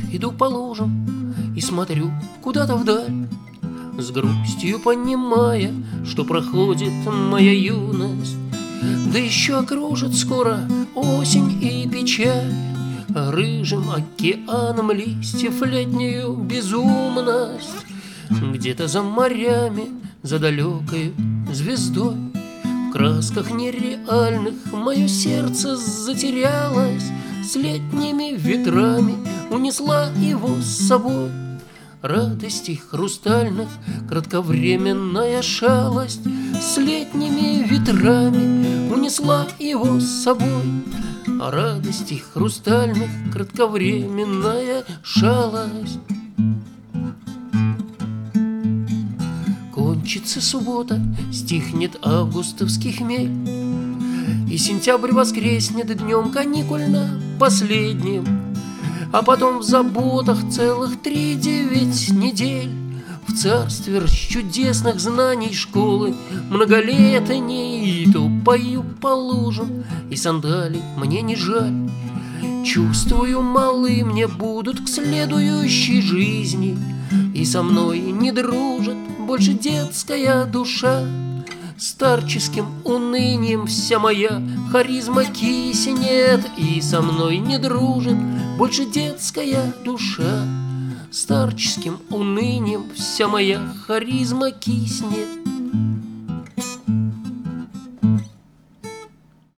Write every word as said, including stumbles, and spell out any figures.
иду по лужам и смотрю куда-то вдаль, с грустью понимая, что проходит моя юность. Да еще окружит скоро осень и печаль, рыжим океаном листьев летнюю безумность. Где-то за морями, за далекой звездой, в красках нереальных мое сердце затерялось, с летними ветрами унесла его с собой. Радостей хрустальных кратковременная шалость с летними ветрами унесла его с собой. А радостей хрустальных кратковременная шалость. Кончится суббота, стихнет августовский хмель, и сентябрь воскреснет днем каникульно последним. А потом в заботах целых три девять недель, в царстве чудесных знаний школы многолетней, то пою по лужам, и сандалий мне не жаль. Чувствую, малы мне будут к следующей жизни, и со мной не дружит больше детская душа. Старческим унынием вся моя харизма киснет, и со мной не дружит больше детская душа. Старческим унынием вся моя харизма киснет.